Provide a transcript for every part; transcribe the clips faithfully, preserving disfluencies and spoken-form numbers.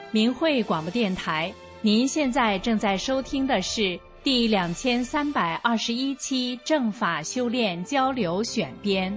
明慧广播电台，您现在正在收听的是第两千三百二十一期正法修炼交流选编。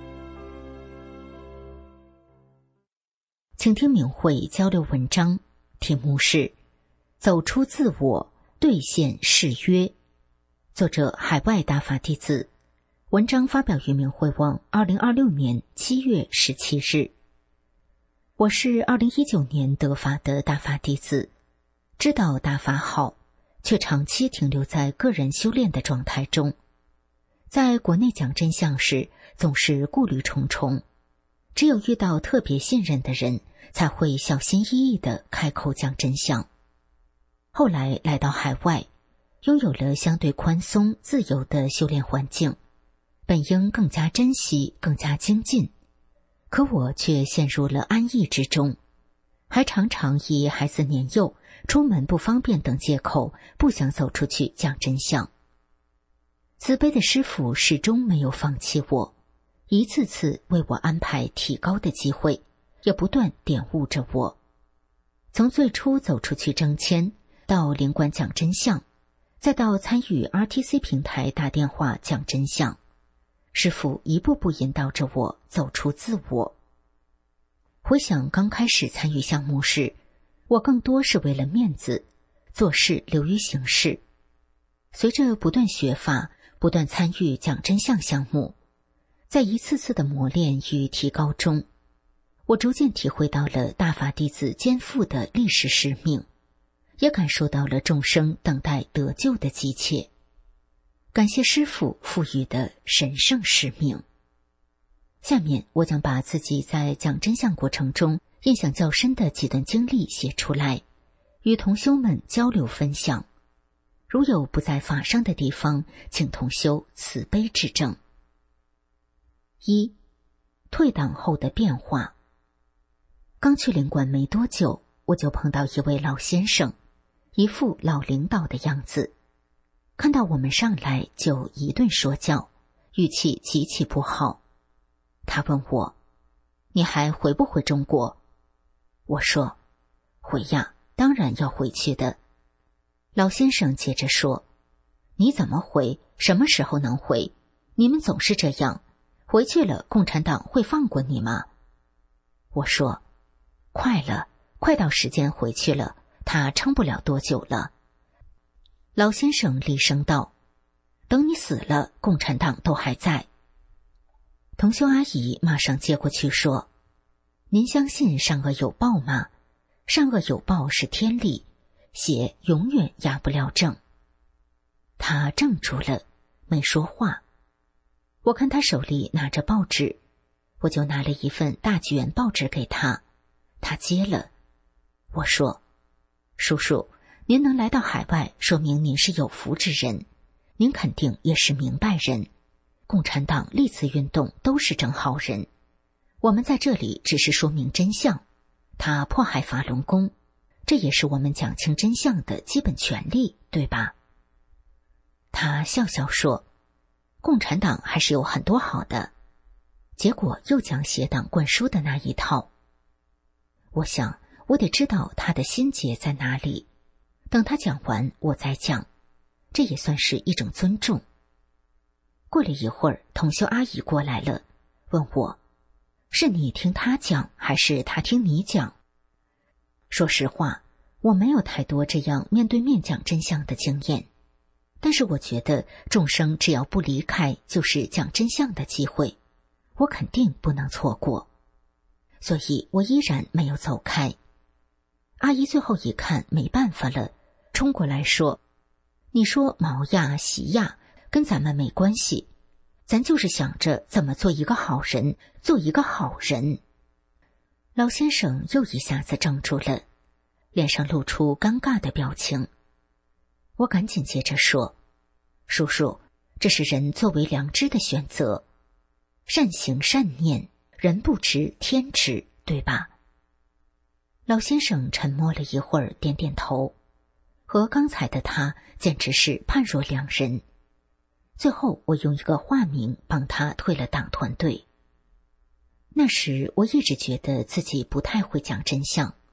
请听明慧交流文章，题目是走出自我，兑现誓约，作者海外大法弟子。文章发表于明慧网二零二六年七月十七日。我是二零一九年得法的大法弟子，知道大法好，却长期停留在个人修炼的状态中。在国内讲真相时，总是顾虑重重，只有遇到特别信任的人，才会小心翼翼地开口讲真相。后来来到海外，拥有了相对宽松自由的修炼环境，本应更加珍惜，更加精进，可我却陷入了安逸之中，还常常以孩子年幼、出门不方便等借口，不想走出去讲真相。慈悲的师父始终没有放弃我，一次次为我安排提高的机会，也不断点悟着我。从最初走出去征签，到领馆讲真相，再到参与 R T C 平台打电话讲真相，师父一步步引导着我走出自我。回想刚开始参与项目时，我更多是为了面子，做事流于形式。随着不断学法，不断参与讲真相项目，在一次次的磨练与提高中，我逐渐体会到了大法弟子肩负的历史使命，也感受到了众生等待得救的急切。感谢师父赋予的神圣使命。下面我将把自己在讲真相过程中印象较深的几段经历写出来，与同修们交流分享。如有不在法上的地方，请同修慈悲指正。一、退党后的变化。刚去领馆没多久，我就碰到一位老先生，一副老领导的样子。看到我们上来就一顿说教，语气极其不好。他问我，你还回不回中国？我说，回呀，当然要回去的。老先生接着说，你怎么回？什么时候能回？你们总是这样，回去了共产党会放过你吗？我说，快了，快到时间回去了，他撑不了多久了。老先生厉声道，等你死了，共产党都还在。同修阿姨马上接过去说，您相信善恶有报吗？善恶有报是天理，邪永远压不了正。他怔住了，没说话。我看他手里拿着报纸，我就拿了一份大纪元报纸给他，他接了。我说，叔叔，您能来到海外，说明您是有福之人，您肯定也是明白人。共产党历次运动都是正好人，我们在这里只是说明真相。他迫害法轮功，这也是我们讲清真相的基本权利，对吧？他笑笑说，共产党还是有很多好的。结果又讲邪党灌输的那一套。我想我得知道他的心结在哪里，等他讲完我再讲，这也算是一种尊重。过了一会儿，同修阿姨过来了，问我，是你听他讲还是他听你讲？说实话，我没有太多这样面对面讲真相的经验，但是我觉得众生只要不离开，就是讲真相的机会，我肯定不能错过，所以我依然没有走开。阿姨最后一看没办法了，冲过来说，你说毛呀习呀跟咱们没关系，咱就是想着怎么做一个好人，做一个好人。老先生又一下子怔住了，脸上露出尴尬的表情。我赶紧接着说，叔叔，这是人作为良知的选择，善行善念，人不知天知，对吧？老先生沉默了一会儿，点点头，和刚才的他简直是判若两人。最后我用一个化名帮他退了党团队。那时我一直觉得自己不太会讲真相，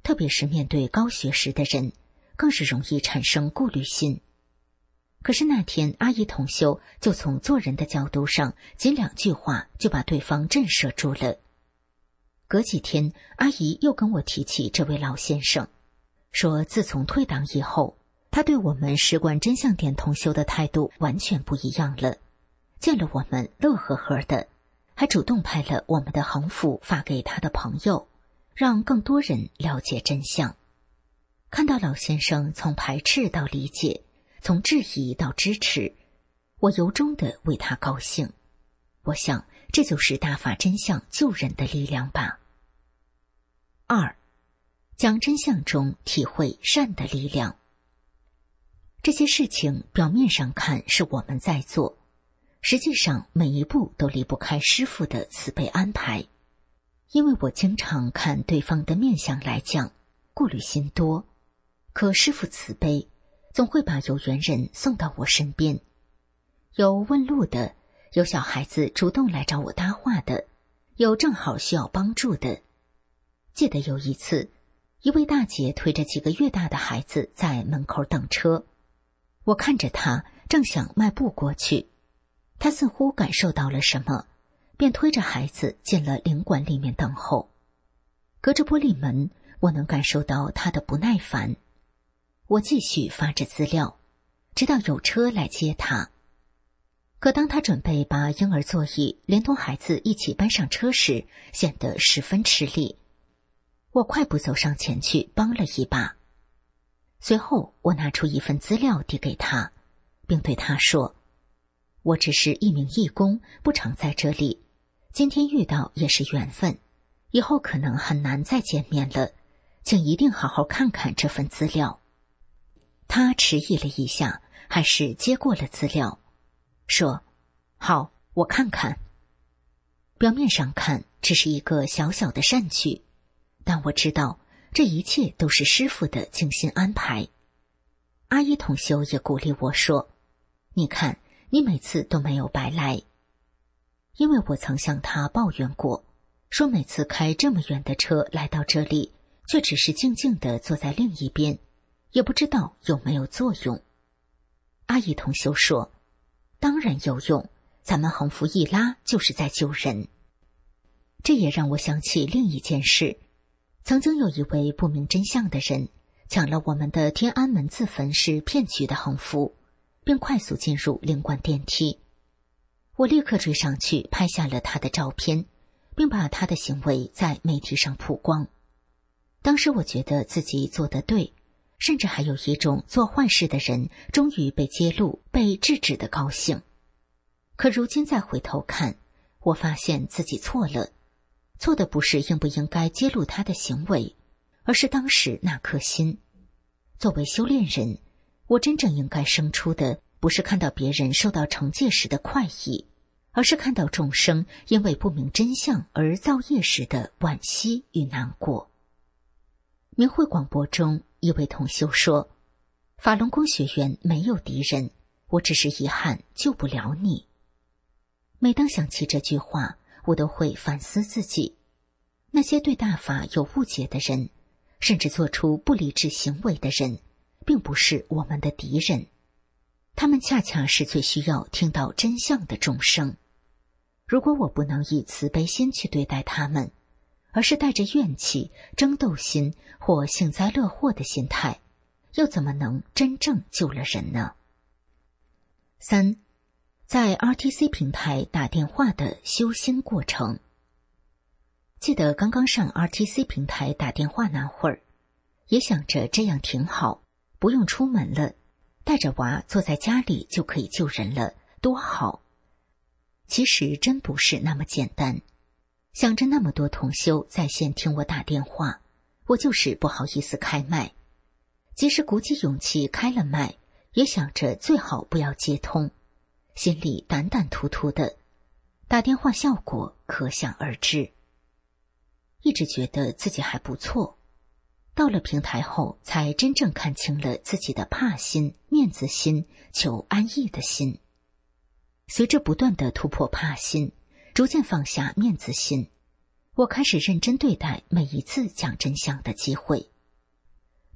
特别是面对高学识的人，更是容易产生顾虑心。可是那天阿姨同修就从做人的角度上，仅两句话就把对方震慑住了。隔几天，阿姨又跟我提起这位老先生，说自从退党以后，他对我们使馆真相点同修的态度完全不一样了，见了我们乐呵呵的，还主动拍了我们的横幅发给他的朋友，让更多人了解真相。看到老先生从排斥到理解，从质疑到支持，我由衷地为他高兴。我想这就是大法真相救人的力量吧。二，讲真相中体会善的力量。这些事情表面上看是我们在做，实际上每一步都离不开师父的慈悲安排。因为我经常看对方的面相来讲，顾虑心多，可师父慈悲，总会把有缘人送到我身边，有问路的，有小孩子主动来找我搭话的，有正好需要帮助的。记得有一次，一位大姐推着几个月大的孩子在门口等车，我看着她正想迈步过去，她似乎感受到了什么，便推着孩子进了领馆里面等候。隔着玻璃门，我能感受到她的不耐烦。我继续发着资料，直到有车来接她。可当她准备把婴儿座椅连同孩子一起搬上车时，显得十分吃力。我快步走上前去帮了一把。随后我拿出一份资料递给她，并对她说，我只是一名义工，不常在这里，今天遇到也是缘分，以后可能很难再见面了，请一定好好看看这份资料。他迟疑了一下，还是接过了资料，说，好，我看看。表面上看只是一个小小的善举，但我知道这一切都是师父的精心安排。阿姨同修也鼓励我说，你看，你每次都没有白来。因为我曾向他抱怨过，说每次开这么远的车来到这里，却只是静静地坐在另一边，也不知道有没有作用。阿姨同修说，当然有用，咱们横幅一拉就是在救人。这也让我想起另一件事，曾经有一位不明真相的人抢了我们的天安门自焚是骗局的横幅，并快速进入领馆电梯。我立刻追上去拍下了他的照片，并把他的行为在媒体上曝光。当时我觉得自己做得对，甚至还有一种做坏事的人终于被揭露、被制止的高兴。可如今再回头看，我发现自己错了，错的不是应不应该揭露他的行为，而是当时那颗心。作为修炼人，我真正应该生出的不是看到别人受到惩戒时的快意，而是看到众生因为不明真相而造业时的惋惜与难过。明慧广播中，一位同修说，法轮功学员没有敌人，我只是遗憾救不了你。每当想起这句话，我都会反思自己，那些对大法有误解的人，甚至做出不理智行为的人，并不是我们的敌人，他们恰恰是最需要听到真相的众生。如果我不能以慈悲心去对待他们，而是带着怨气、争斗心或幸灾乐祸的心态，又怎么能真正救了人呢？三，在 R T C 平台打电话的修心过程。记得刚刚上 R T C 平台打电话那会儿，也想着这样挺好，不用出门了，带着娃坐在家里就可以救人了，多好。其实真不是那么简单。想着那么多同修在线听我打电话，我就是不好意思开麦。即使鼓起勇气开了麦，也想着最好不要接通，心里胆胆突突的，打电话效果可想而知。一直觉得自己还不错，到了平台后才真正看清了自己的怕心、面子心、求安逸的心。随着不断的突破怕心，逐渐放下面子心，我开始认真对待每一次讲真相的机会，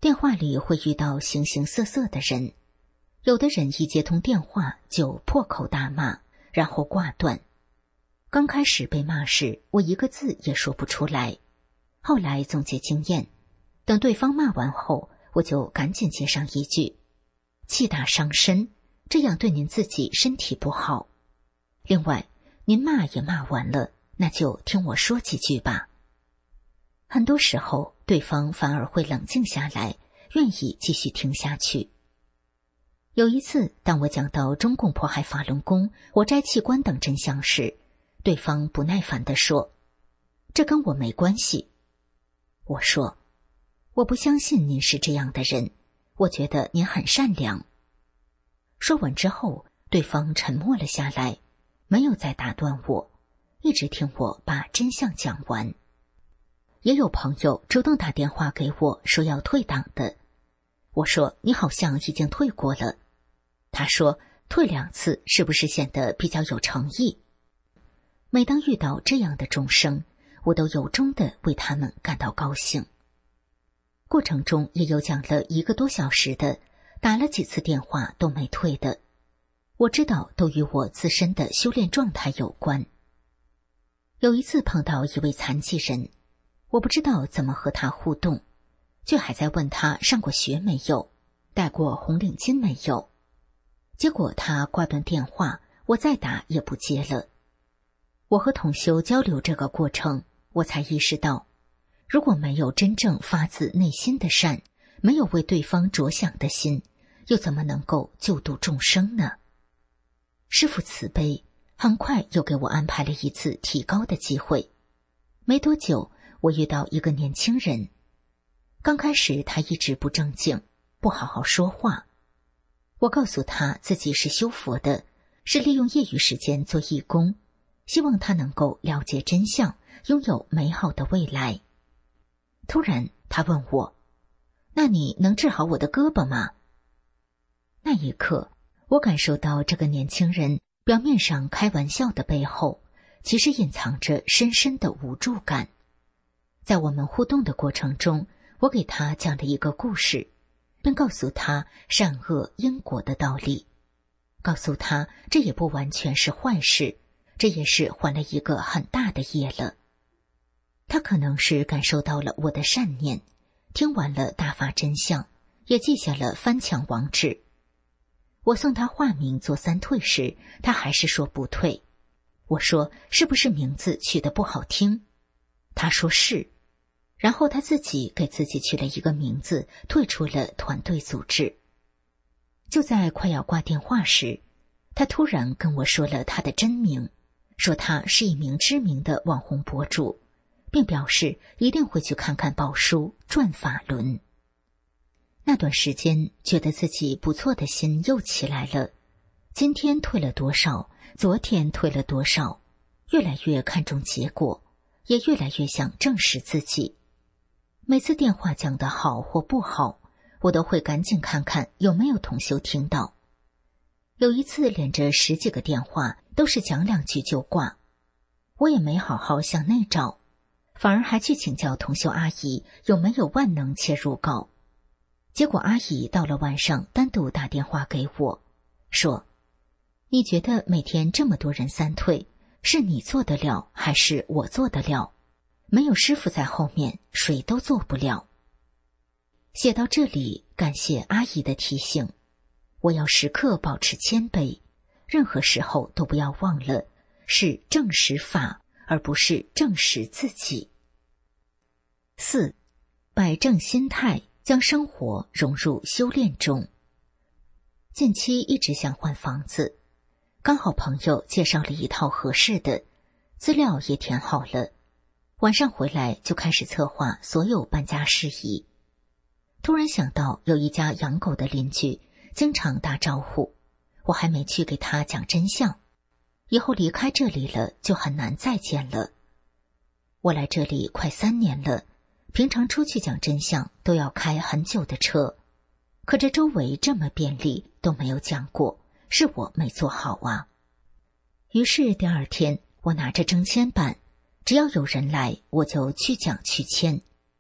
电话里会遇到形形色色的人，有的人一接通电话就破口大骂，然后挂断。刚开始被骂时，我一个字也说不出来，后来总结经验，等对方骂完后，我就赶紧接上一句：气大伤身，这样对您自己身体不好。另外，您骂也骂完了，那就听我说几句吧。很多时候，对方反而会冷静下来，愿意继续听下去。有一次，当我讲到中共迫害法轮功、活摘器官等真相时，对方不耐烦地说：这跟我没关系。我说：我不相信您是这样的人，我觉得您很善良。说完之后，对方沉默了下来，没有再打断我，一直听我把真相讲完。也有朋友主动打电话给我说要退党的，我说你好像已经退过了。他说退两次是不是显得比较有诚意？每当遇到这样的众生，我都由衷地为他们感到高兴。过程中也有讲了一个多小时的，打了几次电话都没退的，我知道都与我自身的修炼状态有关。有一次碰到一位残疾人，我不知道怎么和他互动，却还在问他上过学没有，戴过红领巾没有。结果他挂断电话，我再打也不接了。我和同修交流这个过程，我才意识到，如果没有真正发自内心的善，没有为对方着想的心，又怎么能够救度众生呢？师父慈悲，很快又给我安排了一次提高的机会。没多久，我遇到一个年轻人，刚开始他一直不正经，不好好说话。我告诉他自己是修佛的，是利用业余时间做义工，希望他能够了解真相，拥有美好的未来。突然他问我，那你能治好我的胳膊吗？那一刻，我感受到这个年轻人表面上开玩笑的背后，其实隐藏着深深的无助感。在我们互动的过程中，我给他讲了一个故事，并告诉他善恶因果的道理，告诉他这也不完全是坏事，这也是还了一个很大的业了。他可能是感受到了我的善念，听完了大法真相，也记下了翻墙网址。我送他化名做三退时，他还是说不退。我说是不是名字取得不好听？他说是，然后他自己给自己取了一个名字，退出了团队组织。就在快要挂电话时，他突然跟我说了他的真名，说他是一名知名的网红博主，并表示一定会去看看宝书转法轮。那段时间觉得自己不错的心又起来了，今天退了多少，昨天退了多少，越来越看重结果，也越来越想证实自己。每次电话讲得好或不好，我都会赶紧看看有没有同修听到。有一次连着十几个电话都是讲两句就挂，我也没好好向内找，反而还去请教同修阿姨有没有万能切入稿。结果阿姨到了晚上单独打电话给我，说：你觉得每天这么多人三退，是你做得了还是我做得了？没有师父在后面，谁都做不了。写到这里，感谢阿姨的提醒，我要时刻保持谦卑，任何时候都不要忘了，是证实法，而不是证实自己。四，摆正心态，将生活融入修炼中。近期一直想换房子，刚好朋友介绍了一套合适的，资料也填好了，晚上回来就开始策划所有搬家事宜。突然想到有一家养狗的邻居经常打招呼，我还没去给他讲真相，以后离开这里了就很难再见了。我来这里快三年了，平常出去讲真相都要开很久的车，可这周围这么便利都没有讲过，是我没做好啊。于是第二天我拿着征签板，只要有人来我就去讲去签。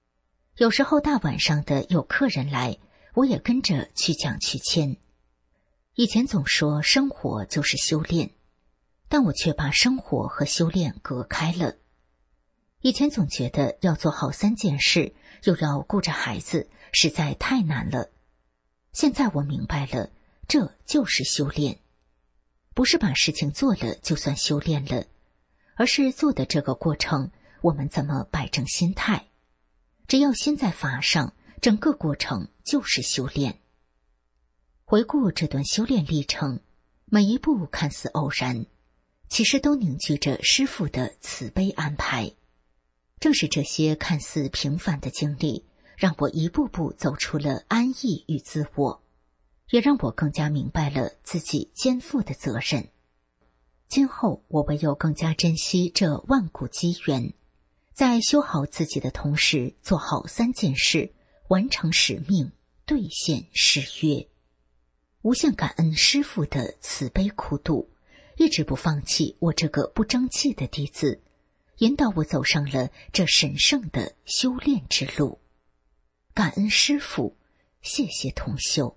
有时候大晚上的有客人来，我也跟着去讲去签。以前总说生活就是修炼，但我却把生活和修炼隔开了。以前总觉得要做好三件事，又要顾着孩子，实在太难了。现在我明白了，这就是修炼。不是把事情做了就算修炼了，而是做的这个过程，我们怎么摆正心态。只要心在法上，整个过程就是修炼。回顾这段修炼历程，每一步看似偶然，其实都凝聚着师父的慈悲安排。正是这些看似平凡的经历，让我一步步走出了安逸与自我，也让我更加明白了自己肩负的责任。今后我唯有更加珍惜这万古机缘，在修好自己的同时，做好三件事，完成使命，兑现誓约。无限感恩师父的慈悲苦度，一直不放弃我这个不争气的弟子，引导我走上了这神圣的修炼之路。感恩师父，谢谢同修。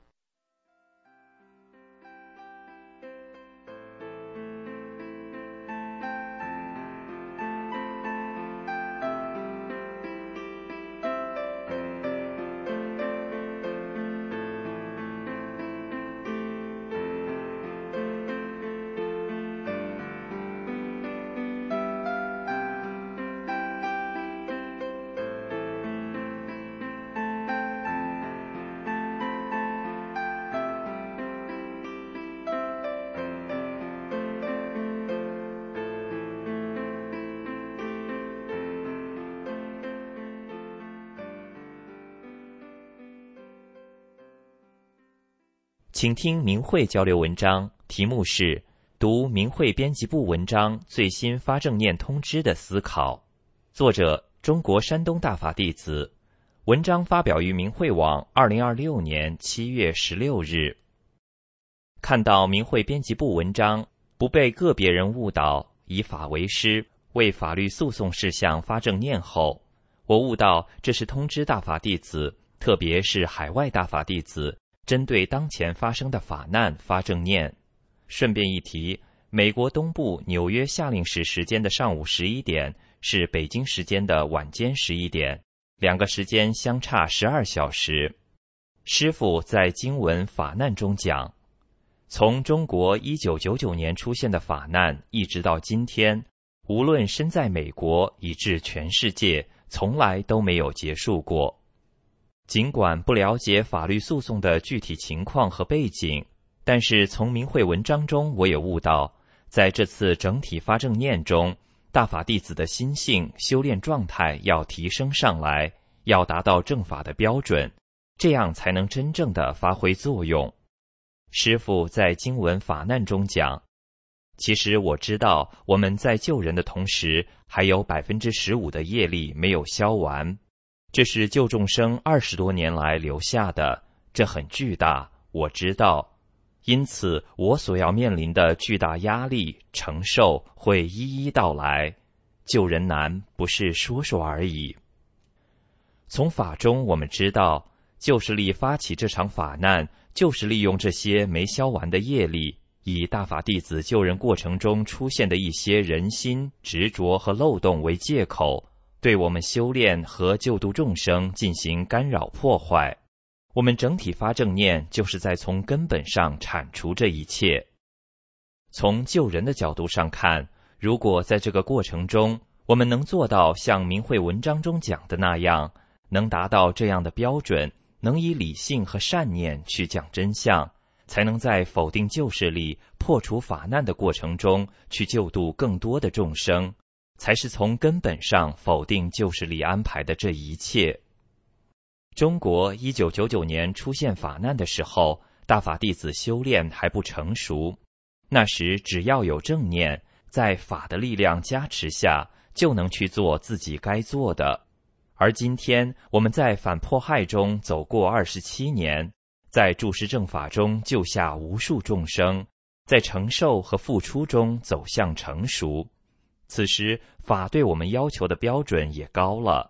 请听明慧交流文章，题目是读明慧编辑部文章最新发正念通知的思考，作者中国山东大法弟子，文章发表于明慧网二零二六年七月十六日。看到明慧编辑部文章不被个别人误导，以法为师，为法律诉讼事项发正念后，我悟到这是通知大法弟子，特别是海外大法弟子针对当前发生的法难发正念。顺便一提，美国东部纽约夏令时时间的上午十一点是北京时间的晚间十一点，两个时间相差十二小时。师父在经文法难中讲，从中国一九九九年出现的法难一直到今天，无论身在美国以至全世界，从来都没有结束过。尽管不了解法律诉讼的具体情况和背景，但是从明慧文章中我也悟到，在这次整体发正念中，大法弟子的心性修炼状态要提升上来，要达到正法的标准，这样才能真正的发挥作用。师父在经文法难中讲，其实我知道我们在救人的同时，还有百分之十五的业力没有消完，这是救众生二十多年来留下的，这很巨大，我知道。因此，我所要面临的巨大压力承受会一一到来。救人难，不是说说而已。从法中我们知道，救世力发起这场法难，就是利用这些没消完的业力，以大法弟子救人过程中出现的一些人心、执着和漏洞为借口，对我们修炼和救度众生进行干扰破坏。我们整体发正念，就是在从根本上铲除这一切。从救人的角度上看，如果在这个过程中，我们能做到像明慧文章中讲的那样，能达到这样的标准，能以理性和善念去讲真相，才能在否定救世力、破除法难的过程中，去救度更多的众生，才是从根本上否定救世力安排的这一切。中国一九九九年出现法难的时候，大法弟子修炼还不成熟，那时只要有正念，在法的力量加持下，就能去做自己该做的。而今天我们在反迫害中走过二十七年，在注释正法中救下无数众生，在承受和付出中走向成熟。此时法对我们要求的标准也高了，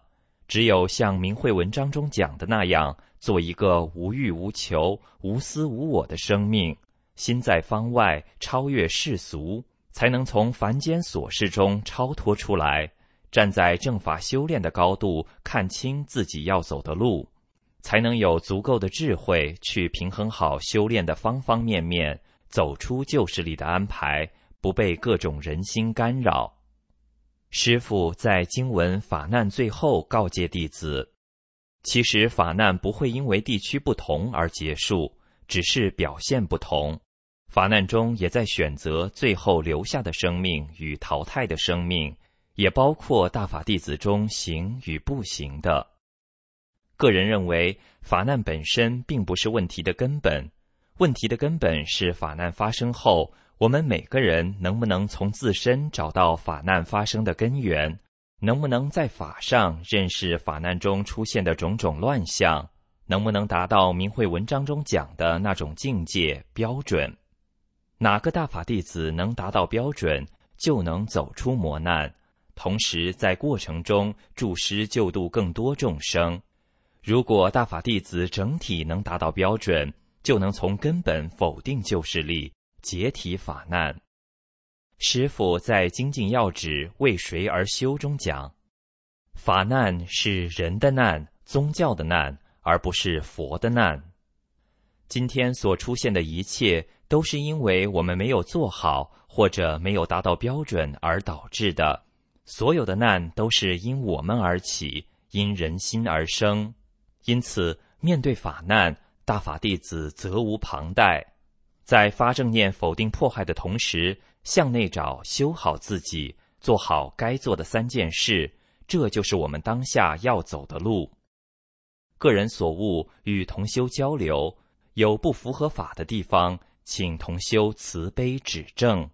只有像明慧文章中讲的那样，做一个无欲无求、无私无我的生命，心在方外，超越世俗，才能从凡间琐事中超脱出来，站在正法修炼的高度，看清自己要走的路，才能有足够的智慧去平衡好修炼的方方面面，走出旧势力的安排，不被各种人心干扰。师父在经文法难最后告诫弟子，其实法难不会因为地区不同而结束，只是表现不同。法难中也在选择最后留下的生命与淘汰的生命，也包括大法弟子中行与不行的。个人认为，法难本身并不是问题的根本，问题的根本是法难发生后，我们每个人能不能从自身找到法难发生的根源，能不能在法上认识法难中出现的种种乱象，能不能达到明慧文章中讲的那种境界标准。哪个大法弟子能达到标准，就能走出磨难，同时在过程中助师救度更多众生。如果大法弟子整体能达到标准，就能从根本否定旧势力，解体法难。师父在精进要旨为谁而修中讲，法难是人的难，宗教的难，而不是佛的难。今天所出现的一切，都是因为我们没有做好，或者没有达到标准而导致的。所有的难都是因我们而起，因人心而生。因此，面对法难，大法弟子责无旁贷，在发正念否定迫害的同时，向内找修好自己，做好该做的三件事，这就是我们当下要走的路。个人所悟与同修交流，有不符合法的地方，请同修慈悲指正。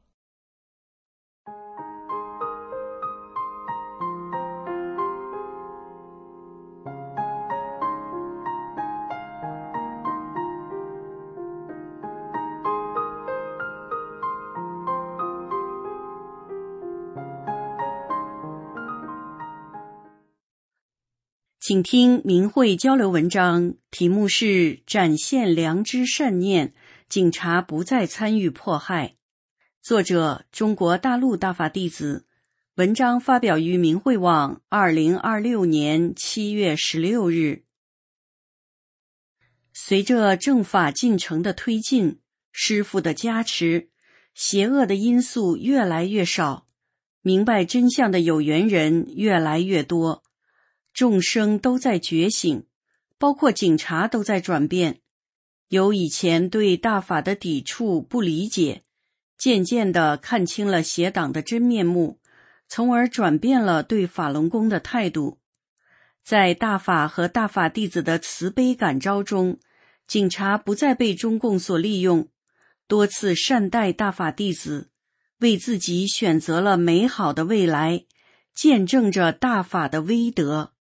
请听明慧交流文章，题目是展现良知善念，警察不再参与迫害。作者中国大陆大法弟子，文章发表于明慧网二零二六年七月十六日。随着正法进程的推进，师父的加持，邪恶的因素越来越少，明白真相的有缘人越来越多，众生都在觉醒，包括警察都在转变，由以前对大法的抵触不理解，渐渐地看清了邪党的真面目，从而转变了对法轮功的态度。在大法和大法弟子的慈悲感召中，警察不再被中共所利用，多次善待大法弟子，为自己选择了美好的未来，见证着大法的威德。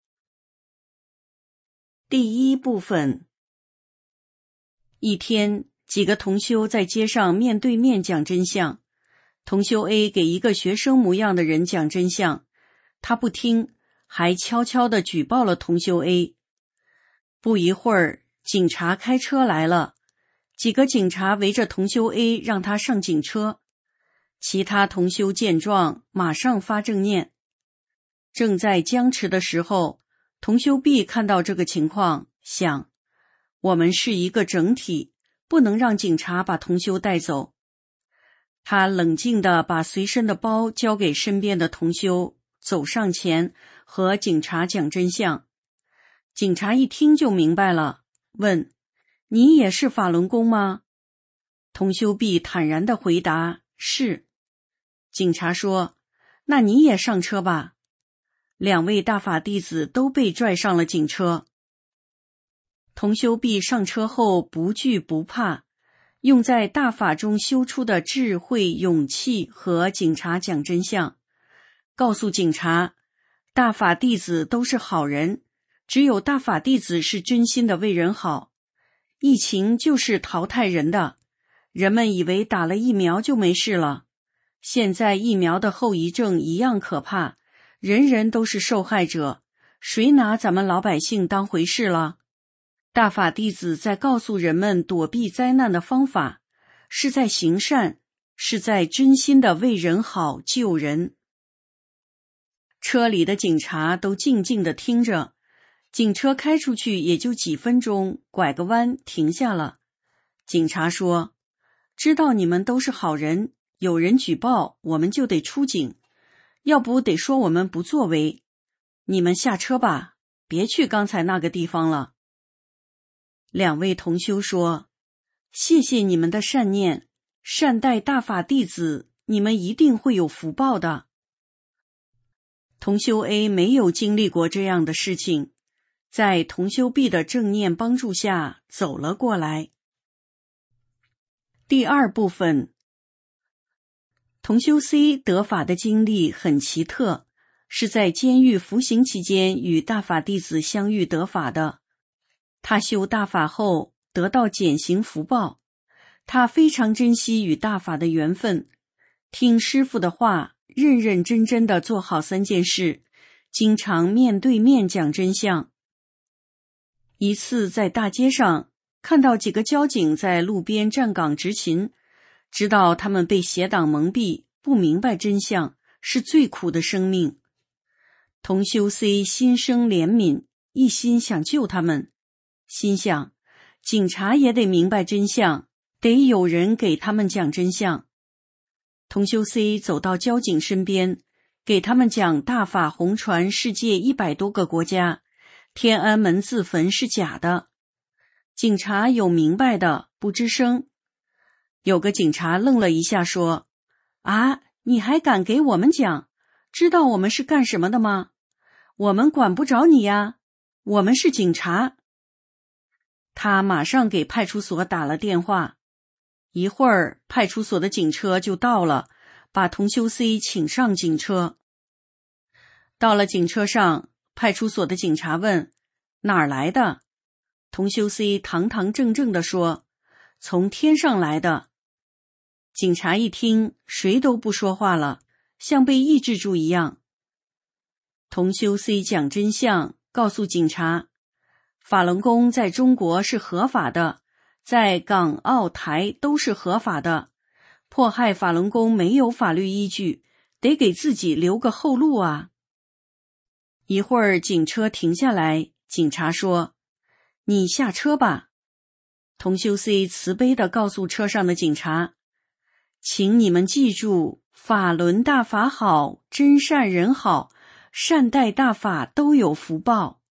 第一部分。一天，几个同修在街上面对面讲真相。同修 A 给一个学生模样的人讲真相，他不听，还悄悄地举报了同修 A。不一会儿，警察开车来了，几个警察围着同修 A 让他上警车。其他同修见状，马上发正念。正在僵持的时候，同修 B 看到这个情况，想，我们是一个整体，不能让警察把同修带走。他冷静地把随身的包交给身边的同修，走上前和警察讲真相。警察一听就明白了，问，你也是法轮功吗？同修 B 坦然地回答，是。警察说，那你也上车吧。两位大法弟子都被拽上了警车。同修 B 上车后不惧不怕，用在大法中修出的智慧、勇气和警察讲真相，告诉警察，大法弟子都是好人，只有大法弟子是真心的为人好。疫情就是淘汰人的，人们以为打了疫苗就没事了，现在疫苗的后遗症一样可怕，人人都是受害者， 谁拿咱们老百姓当回事了？大法弟子在告诉人们躲避灾难的方法，是在行善，是在真心的为人好救人。车里的警察都静静地听着，警车开出去也就几分钟，拐个弯停下了。警察说，知道你们都是好人，有人举报我们就得出警，要不得说我们不作为。你们下车吧，别去刚才那个地方了。两位同修说，谢谢你们的善念，善待大法弟子，你们一定会有福报的。同修 A 没有经历过这样的事情，在同修 B 的正念帮助下走了过来。第二部分，同修 C 得法的经历很奇特，是在监狱服刑期间与大法弟子相遇得法的。他修大法后得到减刑福报，他非常珍惜与大法的缘分，听师父的话，认认真真地做好三件事，经常面对面讲真相。一次在大街上看到几个交警在路边站岗执勤，知道他们被邪党蒙蔽，不明白真相，是最苦的生命。同修 C 心生怜悯，一心想救他们，心想警察也得明白真相，得有人给他们讲真相。同修 C 走到交警身边，给他们讲大法红传世界一百多个国家，天安门自焚是假的。警察有明白的，不吱声。有个警察愣了一下说，啊，你还敢给我们讲？知道我们是干什么的吗？我们管不着你呀，我们是警察。他马上给派出所打了电话，一会儿派出所的警车就到了，把同修 C 请上警车。到了警车上，派出所的警察问，哪儿来的？同修 C 堂堂正正地说，从天上来的。警察一听，谁都不说话了，像被抑制住一样。同修 C 讲真相，告诉警察，法轮功在中国是合法的，在港澳台都是合法的，迫害法轮功没有法律依据，得给自己留个后路啊。一会儿警车停下来，警察说，你下车吧。同修 C 慈悲地告诉车上的警察，请你们记住，法轮大法好，真善人好，善待大法都有福报。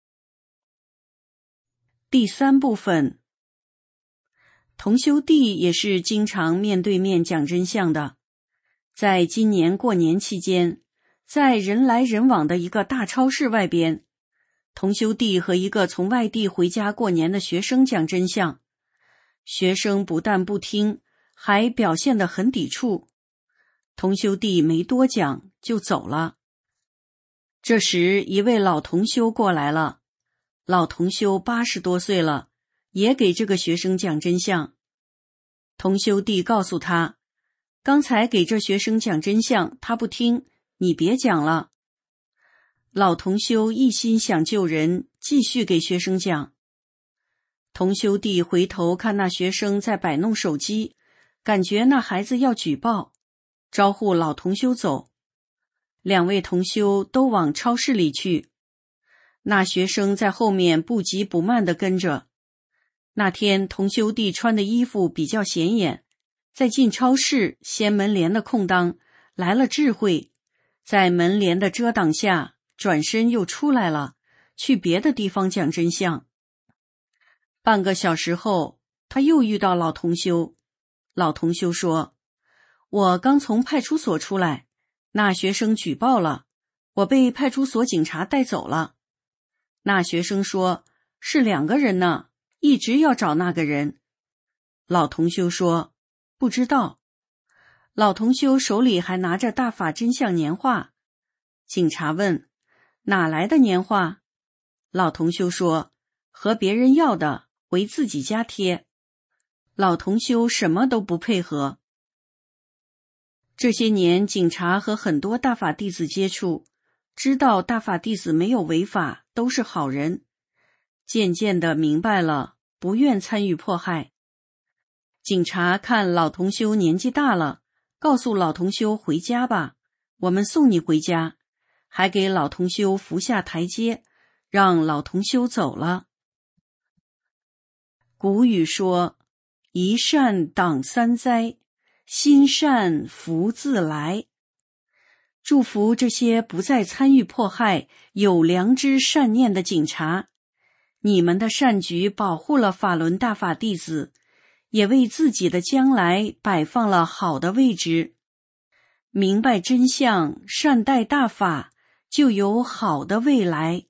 第三部分，同修弟也是经常面对面讲真相的。在今年过年期间，在人来人往的一个大超市外边，同修弟和一个从外地回家过年的学生讲真相。学生不但不听，还表现得很抵触。同修弟没多讲就走了。这时一位老同修过来了，老同修八十多岁了，也给这个学生讲真相。同修弟告诉他，刚才给这学生讲真相，他不听，你别讲了。老同修一心想救人，继续给学生讲。同修弟回头看那学生在摆弄手机，感觉那孩子要举报，招呼老同修走。两位同修都往超市里去，那学生在后面不急不慢地跟着。那天同修弟穿的衣服比较显眼，在进超市掀门帘的空当来了智慧，在门帘的遮挡下转身又出来了，去别的地方讲真相。半个小时后，他又遇到老同修。老同修说，我刚从派出所出来，那学生举报了，我被派出所警察带走了。那学生说，是两个人呢，一直要找那个人。老同修说，不知道。老同修手里还拿着大法真相年画。警察问，哪来的年画？老同修说，和别人要的，回自己家贴。老同修什么都不配合。这些年警察和很多大法弟子接触，知道大法弟子没有违法， 都是好人，渐渐的明白了，不愿参与迫害。警察看老同修年纪大了，告诉老同修回家吧，我们送你回家，还给老同修扶下台阶，让老同修走了。古语说，一善挡三灾，心善福自来。祝福这些不再参与迫害、有良知善念的警察，你们的善举保护了法轮大法弟子，也为自己的将来摆放了好的位置。明白真相，善待大法，就有好的未来。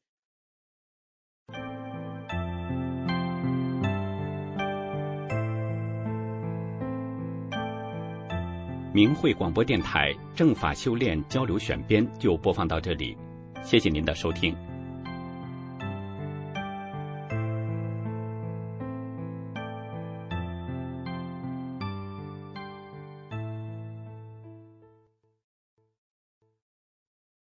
明慧广播电台正法修炼交流选编就播放到这里，谢谢您的收听。